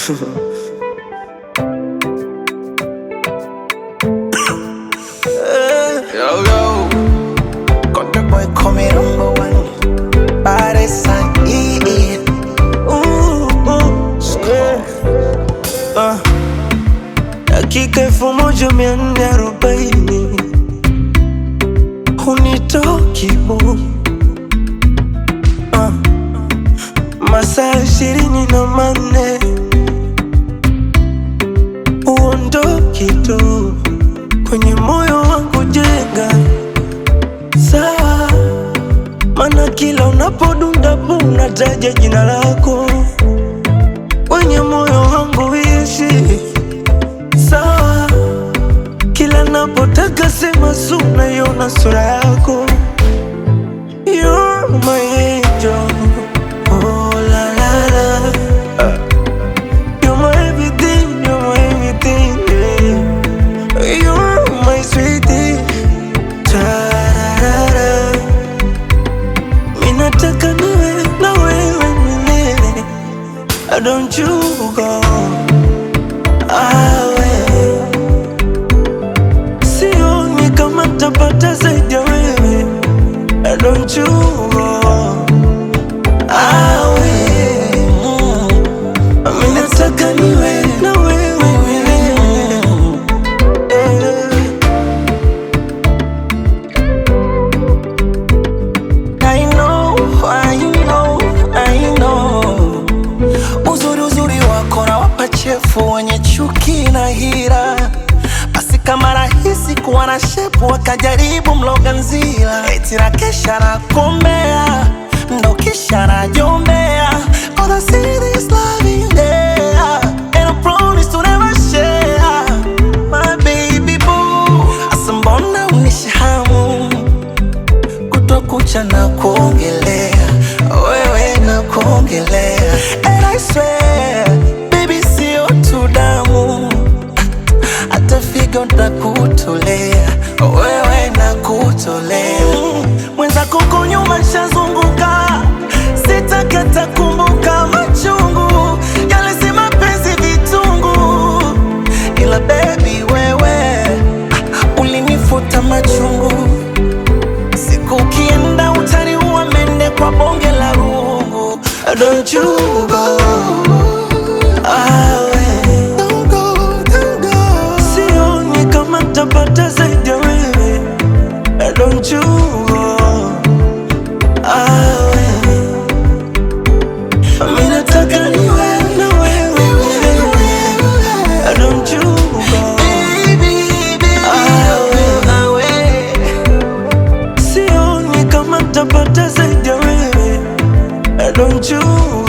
Yo, yo. Got the boy coming #1. Baddest and EE. Dakika 1440 hunitoki bu masaa 24 uondoki tu kwenye moyo wangu, jenga sawa, mana kila unapodunda bu unataja jina lako kwenye moyo wangu, ishi sawa, kila napotaka sema suna yona sura yako. You're my angel, oh la la la. You're my everything, you're my everything, yeah. You're my sweetie, tararara. Minataka niwe na wewe milele, don't you go awe. Sioni kama tapata zaidi ya wewe, don't you go awe. Minataka niwe na wewe milele, I know, I know, I know. Uzuri wako na wapachefu wenye chuki na hila, basi kama rahisi kuwa na shepu wakajaribu mloga nzila, eti na kesha na kombea ndo kisha na jombea. All I see is love in there, and I promise to never share my baby boo. Asa mbona unishahamu kutwa kucha na kuongelea wewe na kuongelea, and I swear baby sio tu damu, hata figo nakutolea wewe na kutolea. Mwenzako huko nyuma nishazunguka, sitakata kumbuka machungu yale, si mapenzi vitungu, ila baby wewe ulinifuta machungu. Siku ukienda utaniua mende kwa bonge la rungu, don't you go awe. Sioni kama tapata zaidi ya wewe, don't you go awe. Minataka niwe na wewe milele, don't you go awe. Sioni kama tapata zaidi ya wewe, don't you